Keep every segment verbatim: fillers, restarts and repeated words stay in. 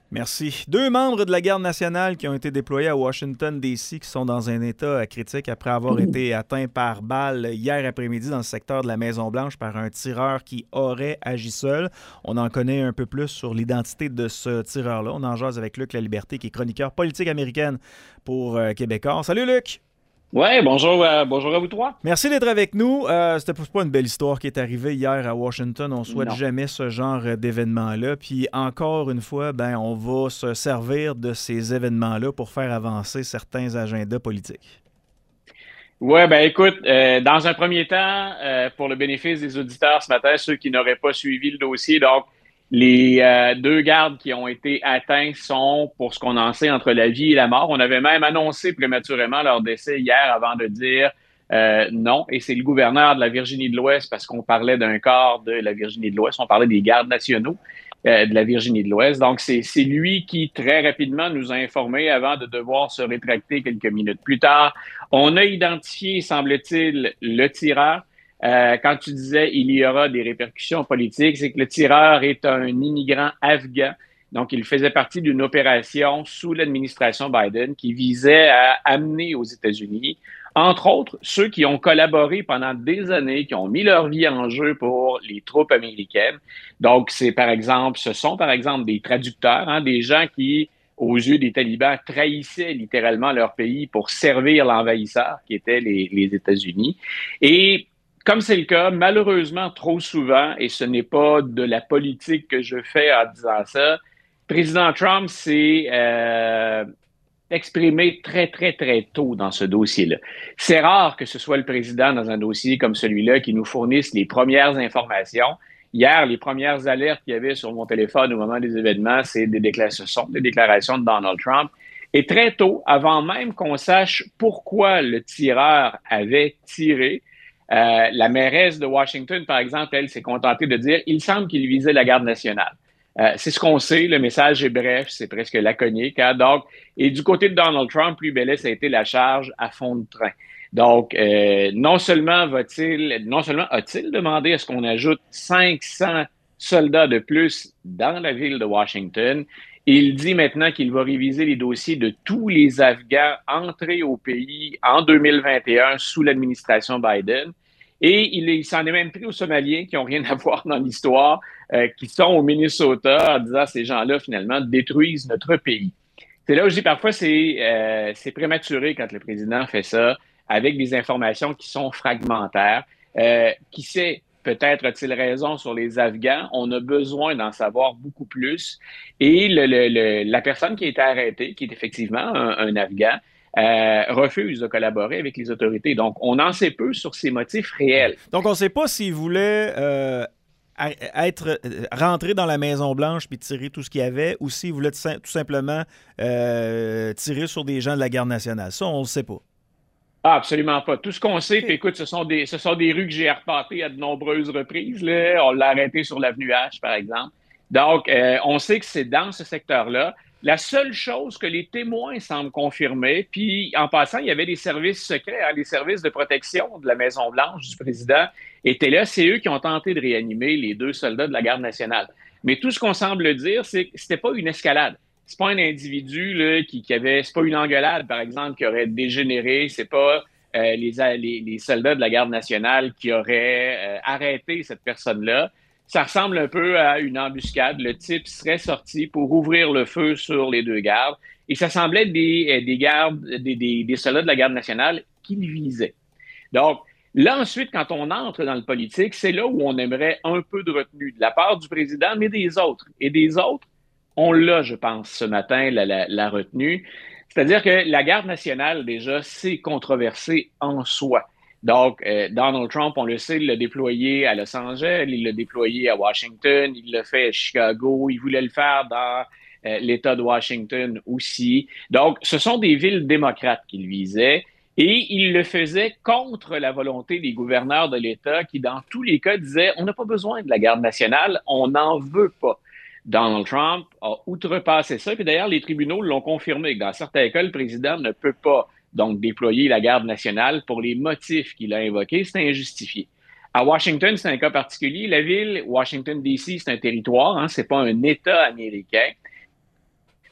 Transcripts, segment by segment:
Merci. Deux membres de la Garde nationale qui ont été déployés à Washington, D C, qui sont dans un état critique après avoir été atteints par balle hier après-midi dans le secteur de la Maison-Blanche par un tireur qui aurait agi seul. On en connaît un peu plus sur l'identité de ce tireur-là. On en jase avec Luc Laliberté, qui est chroniqueur politique américaine pour euh, Québécois. Salut Luc! Ouais, bonjour, euh, bonjour à vous trois. Merci d'être avec nous. Euh, c'était pas une belle histoire qui est arrivée hier à Washington. On souhaite Non. jamais ce genre d'événement-là. Puis encore une fois, ben, on va se servir de ces événements-là pour faire avancer certains agendas politiques. Ouais, ben écoute, euh, dans un premier temps, euh, pour le bénéfice des auditeurs ce matin, ceux qui n'auraient pas suivi le dossier, donc les euh, deux gardes qui ont été atteints sont, pour ce qu'on en sait, entre la vie et la mort. On avait même annoncé prématurément leur décès hier avant de dire euh, non. Et c'est le gouverneur de la Virginie de l'Ouest, parce qu'on parlait d'un corps de la Virginie de l'Ouest, on parlait des gardes nationaux euh, de la Virginie de l'Ouest. Donc, c'est, c'est lui qui, très rapidement, nous a informés avant de devoir se rétracter quelques minutes plus tard. On a identifié, semble-t-il, le tireur. Euh, quand tu disais il y aura des répercussions politiques, c'est que le tireur est un immigrant afghan. Donc, il faisait partie d'une opération sous l'administration Biden qui visait à amener aux États-Unis, entre autres, ceux qui ont collaboré pendant des années, qui ont mis leur vie en jeu pour les troupes américaines. Donc, c'est par exemple, ce sont par exemple des traducteurs, hein, des gens qui, aux yeux des talibans, trahissaient littéralement leur pays pour servir l'envahisseur, qui étaient les, les États-Unis. Et comme c'est le cas, malheureusement, trop souvent, et ce n'est pas de la politique que je fais en disant ça, président Trump s'est euh, exprimé très, très, très tôt dans ce dossier-là. C'est rare que ce soit le président dans un dossier comme celui-là qui nous fournisse les premières informations. Hier, les premières alertes qu'il y avait sur mon téléphone au moment des événements, c'est des déclarations, ce sont des déclarations de Donald Trump. Et très tôt, avant même qu'on sache pourquoi le tireur avait tiré, euh, la mairesse de Washington, par exemple, elle s'est contentée de dire « il semble qu'il visait la garde nationale ». Euh, c'est ce qu'on sait, le message est bref, c'est presque laconique. Hein? Donc, et du côté de Donald Trump, lui, ben là, ça a été la charge à fond de train. Donc, euh, non seulement va-t-il, non seulement a-t-il demandé à ce qu'on ajoute cinq cents soldats de plus dans la ville de Washington, il dit maintenant qu'il va réviser les dossiers de tous les Afghans entrés au pays en deux mille vingt et un sous l'administration Biden. Et il, il s'en est même pris aux Somaliens qui n'ont rien à voir dans l'histoire, euh, qui sont au Minnesota en disant ces gens-là, finalement, détruisent notre pays. C'est là où je dis parfois c'est, euh, c'est prématuré quand le président fait ça avec des informations qui sont fragmentaires. Euh, qui sait, peut-être a-t-il raison sur les Afghans. On a besoin d'en savoir beaucoup plus. Et le, le, le, la personne qui a été arrêtée, qui est effectivement un, un Afghan, euh, refuse de collaborer avec les autorités. Donc, on en sait peu sur ses motifs Ouais. réels. Donc, on ne sait pas s'il voulait euh, être rentré dans la Maison-Blanche puis tirer tout ce qu'il y avait ou s'il voulait tout simplement euh, tirer sur des gens de la Garde nationale. Ça, on ne le sait pas. Ah, absolument pas. Tout ce qu'on sait, puis OK. écoute, ce sont des, ce sont des rues que j'ai repartées à de nombreuses reprises. Là. On l'a arrêté sur l'avenue H, par exemple. Donc, euh, on sait que c'est dans ce secteur-là. La seule chose que les témoins semblent confirmer, puis en passant, il y avait des services secrets, hein, les services de protection de la Maison-Blanche du président étaient là. C'est eux qui ont tenté de réanimer les deux soldats de la Garde nationale. Mais tout ce qu'on semble dire, c'est que c'était pas une escalade. C'est pas un individu là, qui, qui avait, c'est pas une engueulade, par exemple, qui aurait dégénéré. C'est pas euh, les, les, les soldats de la Garde nationale qui auraient euh, arrêté cette personne-là. Ça ressemble un peu à une embuscade. Le type serait sorti pour ouvrir le feu sur les deux gardes. Et ça semblait être des, des gardes, des, des, des soldats de la Garde nationale qui le visaient. Donc, là, ensuite, quand on entre dans le politique, c'est là où on aimerait un peu de retenue de la part du président, mais des autres. Et des autres, on l'a, je pense, ce matin, la, la, la retenue. C'est-à-dire que la Garde nationale, déjà, c'est controversé en soi. Donc, euh, Donald Trump, on le sait, il l'a déployé à Los Angeles, il l'a déployé à Washington, il l'a fait à Chicago, il voulait le faire dans euh, l'État de Washington aussi. Donc, ce sont des villes démocrates qu'il visait et il le faisait contre la volonté des gouverneurs de l'État qui, dans tous les cas, disaient « on n'a pas besoin de la Garde nationale, on n'en veut pas ». Donald Trump a outrepassé ça. Puis d'ailleurs, les tribunaux l'ont confirmé que dans certains cas, le président ne peut pas donc déployer la garde nationale pour les motifs qu'il a invoqués. C'est injustifié. À Washington, c'est un cas particulier. La ville, Washington, D C, c'est un territoire, hein, c'est pas un État américain.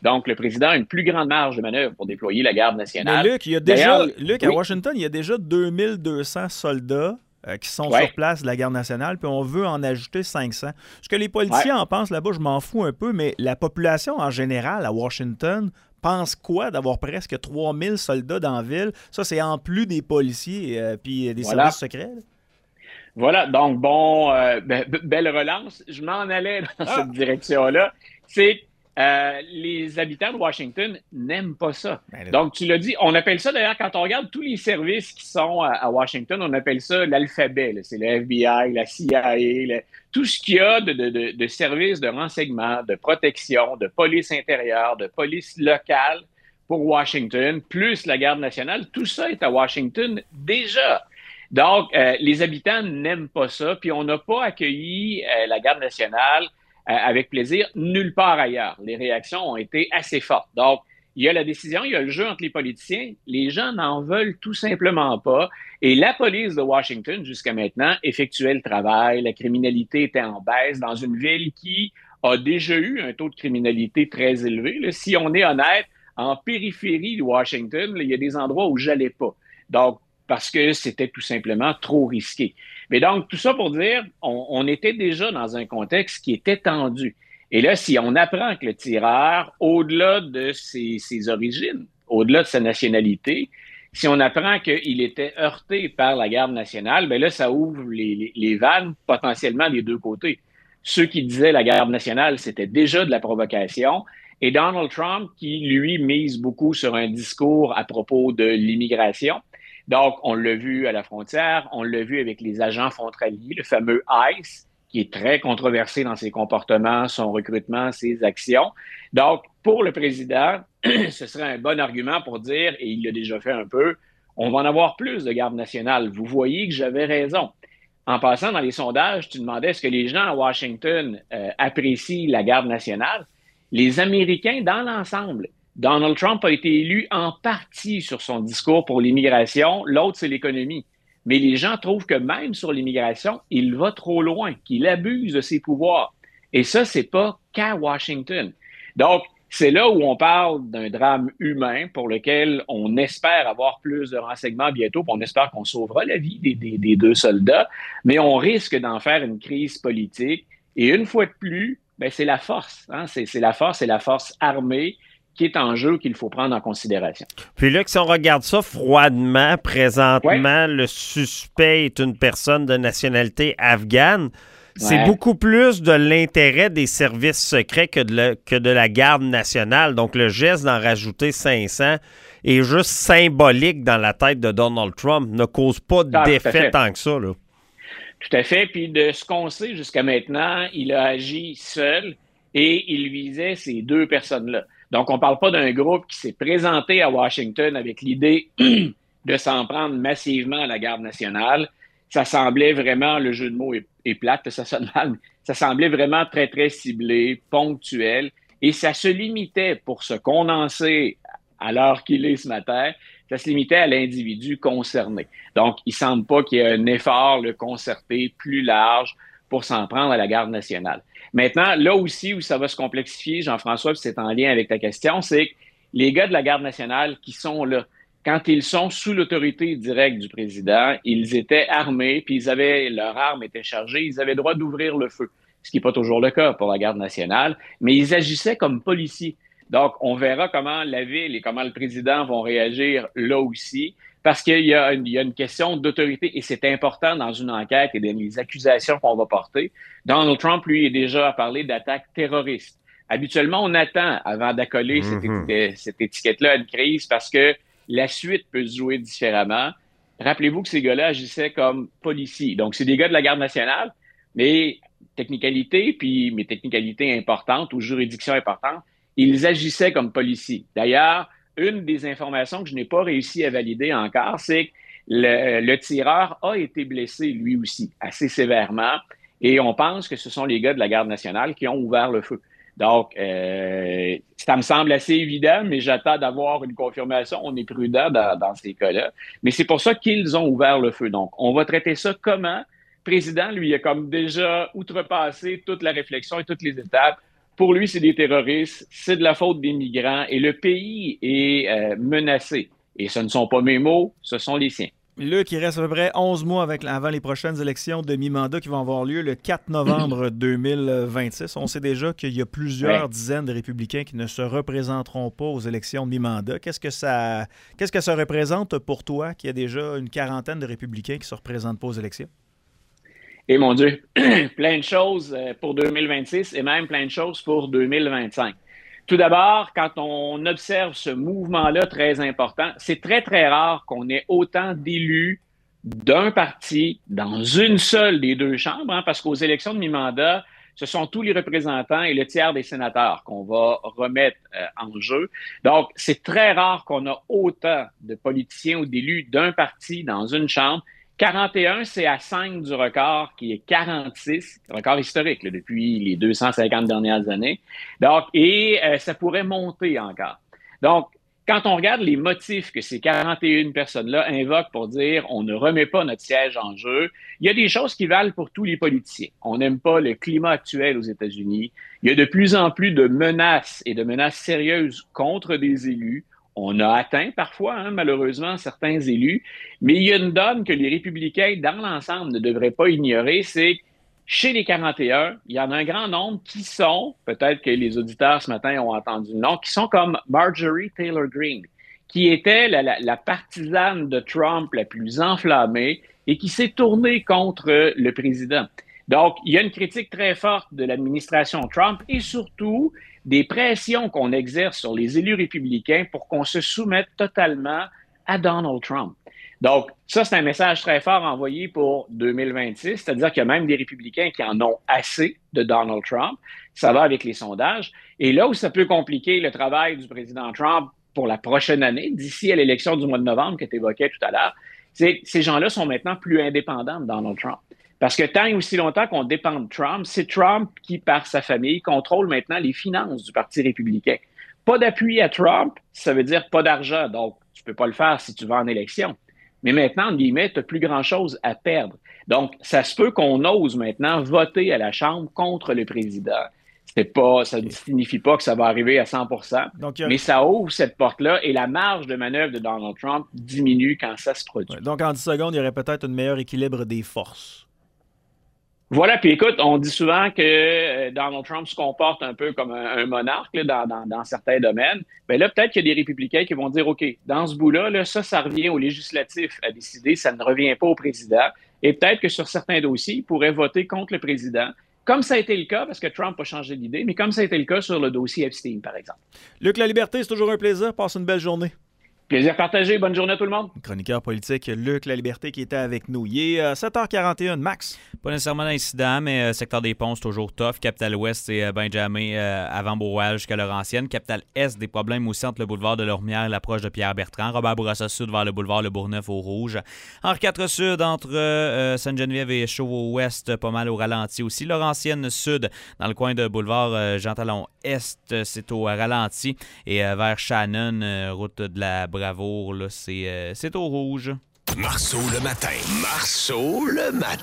Donc, le président a une plus grande marge de manœuvre pour déployer la garde nationale. Mais Luc, il y a déjà, Luc, à oui. Washington, il y a déjà deux mille deux cents soldats euh, qui sont ouais. sur place de la garde nationale, puis on veut en ajouter cinq cents. Ce que les politiciens ouais. en pensent là-bas, je m'en fous un peu, mais la population en général à Washington pense quoi d'avoir presque trois mille soldats dans la ville? Ça, c'est en plus des policiers euh, puis des voilà. services secrets. Là. Voilà, donc bon, euh, be- belle relance. Je m'en allais dans ah. cette direction-là. C'est euh, les habitants de Washington n'aiment pas ça. Ben, donc, tu l'as dit, on appelle ça d'ailleurs, quand on regarde tous les services qui sont à, à Washington, on appelle ça l'alphabet. Là. C'est le F B I, la C I A, le, tout ce qu'il y a de, de, de, de services de renseignement, de protection, de police intérieure, de police locale pour Washington, plus la garde nationale, tout ça est à Washington déjà. Donc, euh, les habitants n'aiment pas ça, puis on n'a pas accueilli euh, la garde nationale euh, avec plaisir nulle part ailleurs. Les réactions ont été assez fortes. Donc, il y a la décision, il y a le jeu entre les politiciens. Les gens n'en veulent tout simplement pas. Et la police de Washington, jusqu'à maintenant, effectuait le travail. La criminalité était en baisse dans une ville qui a déjà eu un taux de criminalité très élevé. Là, si on est honnête, en périphérie de Washington, là, il y a des endroits où j'allais pas. Donc, parce que c'était tout simplement trop risqué. Mais donc, tout ça pour dire, on, on était déjà dans un contexte qui était tendu. Et là, si on apprend que le tireur, au-delà de ses, ses origines, au-delà de sa nationalité, si on apprend qu'il était heurté par la garde nationale, bien là, ça ouvre les, les, les vannes potentiellement des deux côtés. Ceux qui disaient la garde nationale, c'était déjà de la provocation, et Donald Trump qui, lui, mise beaucoup sur un discours à propos de l'immigration. Donc, on l'a vu à la frontière, on l'a vu avec les agents frontaliers, le fameux ICE, qui est très controversé dans ses comportements, son recrutement, ses actions. Donc, pour le président, ce serait un bon argument pour dire, et il l'a déjà fait un peu, on va en avoir plus de garde nationale. Vous voyez que j'avais raison. En passant dans les sondages, tu demandais est-ce que les gens à Washington euh, apprécient la garde nationale. Les Américains, dans l'ensemble, Donald Trump a été élu en partie sur son discours pour l'immigration. L'autre, c'est l'économie. Mais les gens trouvent que même sur l'immigration, il va trop loin, qu'il abuse de ses pouvoirs. Et ça, c'est pas qu'à Washington. Donc, c'est là où on parle d'un drame humain pour lequel on espère avoir plus de renseignements bientôt, puis on espère qu'on sauvera la vie des, des, des deux soldats, mais on risque d'en faire une crise politique. Et une fois de plus, ben, c'est la force. Hein? C'est, c'est la force, c'est la force armée qui est en jeu qu'il faut prendre en considération. Puis là, si on regarde ça froidement, présentement, ouais. le suspect est une personne de nationalité afghane. C'est ouais. beaucoup plus de l'intérêt des services secrets que de, la, que de la garde nationale. Donc, le geste d'en rajouter cinq cents est juste symbolique dans la tête de Donald Trump, ne cause pas ah, d'effet tant que ça. Là. Tout à fait. Puis de ce qu'on sait jusqu'à maintenant, il a agi seul et il visait ces deux personnes-là. Donc, on ne parle pas d'un groupe qui s'est présenté à Washington avec l'idée de s'en prendre massivement à la garde nationale. Ça semblait vraiment, le jeu de mots est, est plate, ça sonne mal, ça semblait vraiment très, très ciblé, ponctuel, et ça se limitait, pour se condenser à l'heure qu'il est ce matin, ça se limitait à l'individu concerné. Donc, il ne semble pas qu'il y ait un effort le concerté plus large pour s'en prendre à la garde nationale. Maintenant, là aussi où ça va se complexifier, Jean-François, puis c'est en lien avec ta question, c'est que les gars de la garde nationale qui sont là, quand ils sont sous l'autorité directe du président, ils étaient armés, puis ils avaient, leur arme était chargée, ils avaient le droit d'ouvrir le feu, ce qui n'est pas toujours le cas pour la garde nationale, mais ils agissaient comme policiers. Donc, on verra comment la ville et comment le président vont réagir là aussi, parce qu'il y a une, il y a une question d'autorité, et c'est important dans une enquête et dans les accusations qu'on va porter. Donald Trump, lui, est déjà à parler d'attaques terroristes. Habituellement, on attend avant d'accoler mm-hmm. cette, étiquette, cette étiquette-là à une crise parce que la suite peut se jouer différemment. Rappelez-vous que ces gars-là agissaient comme policiers. Donc, c'est des gars de la garde nationale, mais technicalité, puis mes technicalités importantes ou juridictions importantes, ils agissaient comme policiers. D'ailleurs, une des informations que je n'ai pas réussi à valider encore, c'est que le, le tireur a été blessé lui aussi, assez sévèrement, et on pense que ce sont les gars de la garde nationale qui ont ouvert le feu. Donc, euh, ça me semble assez évident, mais j'attends d'avoir une confirmation. On est prudent dans, dans ces cas-là. Mais c'est pour ça qu'ils ont ouvert le feu. Donc, on va traiter ça comment? Le président, lui, a comme déjà outrepassé toute la réflexion et toutes les étapes. Pour lui, c'est des terroristes, c'est de la faute des migrants et le pays est euh, menacé. Et ce ne sont pas mes mots, ce sont les siens. Luc, il reste à peu près onze mois avec, avant les prochaines élections de mi-mandat qui vont avoir lieu le quatre novembre deux mille vingt-six. On sait déjà qu'il y a plusieurs ouais. dizaines de républicains qui ne se représenteront pas aux élections de mi-mandat. Qu'est-ce que ça, qu'est-ce que ça représente pour toi qu'il y a déjà une quarantaine de républicains qui ne se représentent pas aux élections? Et mon Dieu, plein de choses pour deux mille vingt-six et même plein de choses pour deux mille vingt-cinq. Tout d'abord, quand on observe ce mouvement-là très important, c'est très, très rare qu'on ait autant d'élus d'un parti dans une seule des deux chambres, hein, parce qu'aux élections de mi-mandat, ce sont tous les représentants et le tiers des sénateurs qu'on va remettre euh, en jeu. Donc, c'est très rare qu'on a autant de politiciens ou d'élus d'un parti dans une chambre. quarante et un, c'est à cinq du record qui est quarante-six, record historique là, depuis les deux cent cinquante dernières années. Donc, et euh, ça pourrait monter encore. Donc, quand on regarde les motifs que ces quarante et une personnes-là invoquent pour dire on ne remet pas notre siège en jeu, il y a des choses qui valent pour tous les politiciens. On n'aime pas le climat actuel aux États-Unis. Il y a de plus en plus de menaces et de menaces sérieuses contre des élus. On a atteint parfois, hein, malheureusement, certains élus, mais il y a une donne que les républicains, dans l'ensemble, ne devraient pas ignorer, c'est chez les quarante et un, il y en a un grand nombre qui sont, peut-être que les auditeurs ce matin ont entendu le nom, qui sont comme Marjorie Taylor Greene, qui était la, la, la partisane de Trump la plus enflammée et qui s'est tournée contre le président. Donc, il y a une critique très forte de l'administration Trump et surtout des pressions qu'on exerce sur les élus républicains pour qu'on se soumette totalement à Donald Trump. Donc, ça, c'est un message très fort envoyé pour deux mille vingt-six, c'est-à-dire qu'il y a même des républicains qui en ont assez de Donald Trump. Ça va avec les sondages. Et là où ça peut compliquer le travail du président Trump pour la prochaine année, d'ici à l'élection du mois de novembre que tu évoquais tout à l'heure, c'est que ces gens-là sont maintenant plus indépendants de Donald Trump. Parce que tant et aussi longtemps qu'on dépend de Trump, c'est Trump qui, par sa famille, contrôle maintenant les finances du Parti républicain. Pas d'appui à Trump, ça veut dire pas d'argent. Donc, tu peux pas le faire si tu vas en élection. Mais maintenant, en guillemets, tu n'as plus grand-chose à perdre. Donc, ça se peut qu'on ose maintenant voter à la Chambre contre le président. C'est pas, ça ne signifie pas que ça va arriver à cent pour cent, donc, a... mais ça ouvre cette porte-là et la marge de manœuvre de Donald Trump diminue quand ça se produit. Ouais, donc, en dix secondes, il y aurait peut-être un meilleur équilibre des forces. Voilà, puis écoute, on dit souvent que Donald Trump se comporte un peu comme un, un monarque là, dans, dans, dans certains domaines. Bien là, peut-être qu'il y a des républicains qui vont dire, OK, dans ce bout-là, là, ça, ça revient au législatif à décider, ça ne revient pas au président. Et peut-être que sur certains dossiers, ils pourraient voter contre le président, comme ça a été le cas, parce que Trump a changé d'idée, mais comme ça a été le cas sur le dossier Epstein, par exemple. Luc Laliberté, c'est toujours un plaisir. Passe une belle journée. Plaisir partagé. Bonne journée à tout le monde. Chroniqueur politique Luc Laliberté qui était avec nous. Il est euh, sept heures quarante et un. Max? Pas nécessairement d'incident, mais euh, secteur des ponts, c'est toujours tough. Capitale-Ouest, c'est euh, Benjamin euh, avant Beauval jusqu'à Laurentienne. Capitale-Est, des problèmes aussi entre le boulevard de Lormière et l'approche de Pierre-Bertrand. Robert Bourassa Sud vers le boulevard Le Bourgneuf au Rouge. Henri quatre Sud entre euh, Sainte-Geneviève et Chauveau-Ouest, pas mal au ralenti aussi. Laurentienne Sud, dans le coin de boulevard euh, Jean-Talon Est, c'est au ralenti. Et euh, vers Shannon, euh, route de la Bravoure, là, c'est, euh, c'est au rouge. Marceau le matin. Marceau le matin.